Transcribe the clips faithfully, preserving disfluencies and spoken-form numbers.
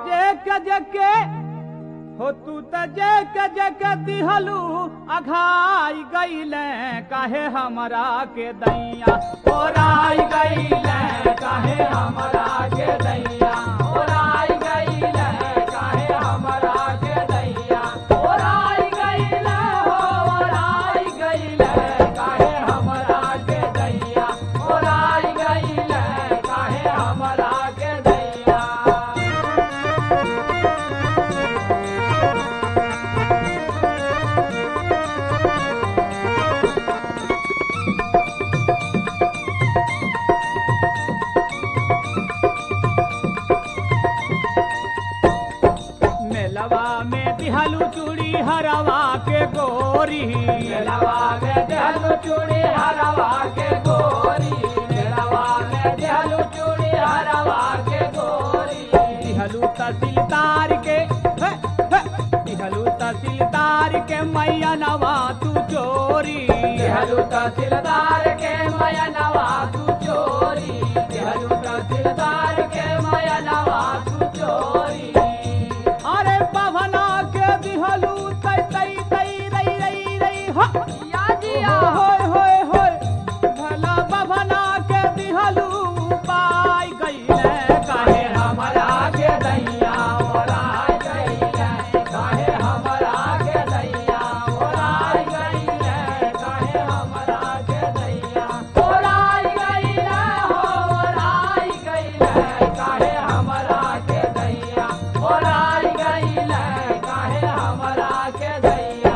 जे के जे के हो तू त जे के जे के दिहलू अघाई गईले काहे हमरा के दैया ओराई गईले काहे हमरा के दैया ओराई गईले काहे हमरा के दैया ओराई गईले हो ओराई गईले काहे हमरा के दैया ओराई गईले काहे हमरा के दैया। मेलवा में दिहलू चूड़ी हरवा के गोरी मेलवा में दिहलू चूड़ी हरवा के गोरी मेलवा में दिहलू चूड़ी हरवा के गोरी दिहलू तहसीलदार के हे, हे, दिहलू तहसीलदार के मैया नवा तू चोरी दिहलू तहसीलदार के मैया नवा तू चोरी दिहलू तहसीलदार के मैया नवा तू चोरी। अरे बभना के दिहलू तई तई तई रई रई रई हो या जिया होय होय होय भला बभना के दिहलू पाई गईले काहे हमरा के दैया ओराई गईले काहे हमरा के दैया ओराई गईले काहे हमरा के दैया ओराई गईले हो ओराई गईले काहे हमरा के दैया ओराई गईले काहे हमरा के दैया।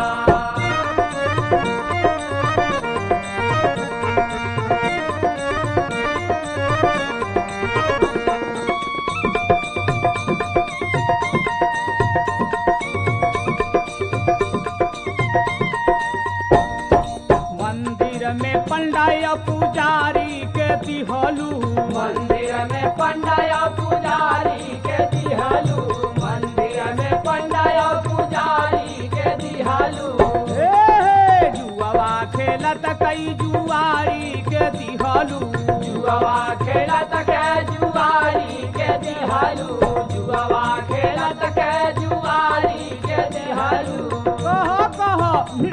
मंदिर में पंडाया पुजारी के दिहलू मंदिर में पंडाया पुजारी के दिहलू मंदिर में पंडाया पुजारी के दिहलू हे जुआवा खेलत कई जुआरी के दिहलू जुआवा खेलत के जुआरी के दिहलू जुआवा खेलत के जुआरी के दिहलू कहो कहो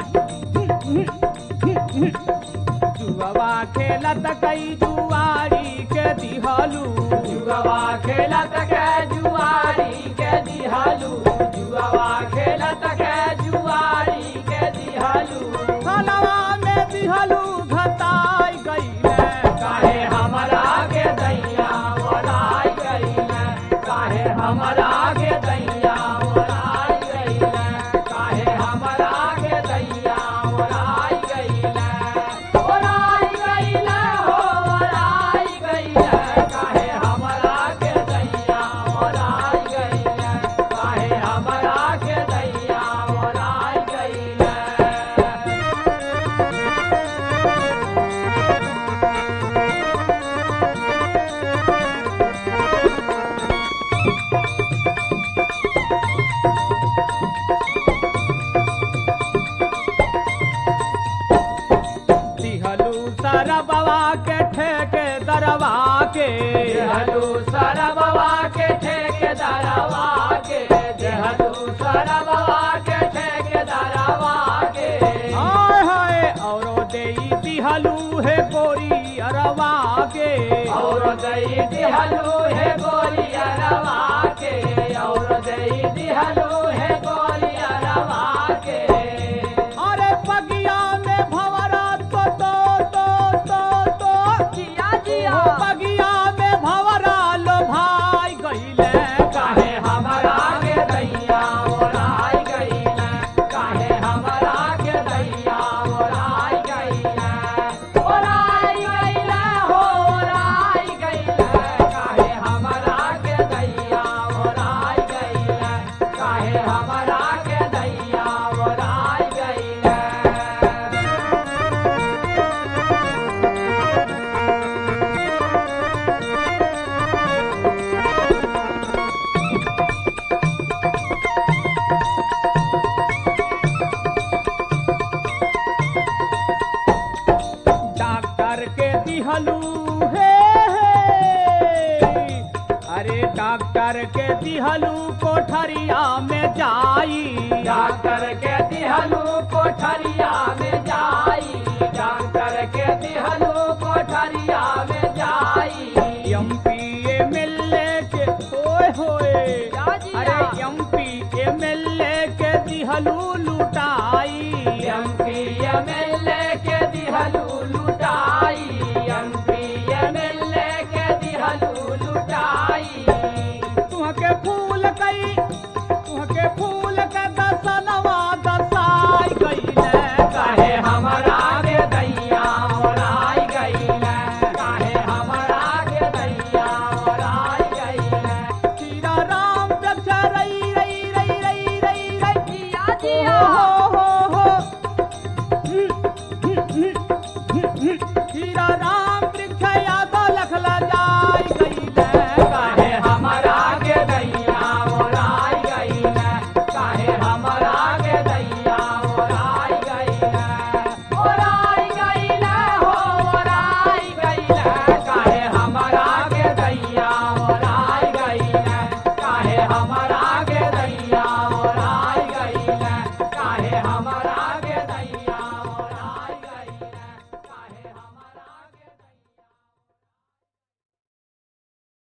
जुआवा खेलत कई जुआरी के दिहलू जुआवा खेलत के जुआरी के दिहलू जुआवा खेलत के जुआरी के दिहलू हलवा में दिहलू घताई गईले काहे हमरा के दैया ओराई गईले काहे हमरा के दैया ओराई गईले काहे हमरा के दैया ओराई गईले ओराई गईले हो ओराई गईले काहे हमरा के दैया ओराई गईले काहे हमरा के दैया ओराई गईले। दिहलू सरबवा के ठेके दरवा के दिहलू सरबवा के ठेके दरवा के दिहलू सरबवा के ठेके दरवा के हाय हाय औरो देई दिहलू है गोरी अरवा के औरो देई दिहलू है गोरी अरवा के औरो देई दिहलू है गोरी अरवा के। अरे बगिया में भंवरा तो तो तो तो तो जिया जिया बगिया में भंवरा लो भाई गईले काहे हमरा के दैया ओराई गईले काहे हमरा के दैया ओराई गईले ओराई गईले हो ओराई गईले काहे हमरा के दैया दिहलू कोठरिया में जाई डॉक्टर के दिहलू कोठरिया में जाई डॉक्टर के दिहलू कोठरिया में जाई एमपी एमएलए के होए होए जाजी अरे जा। एमपी एमएलए के दिहलू लूट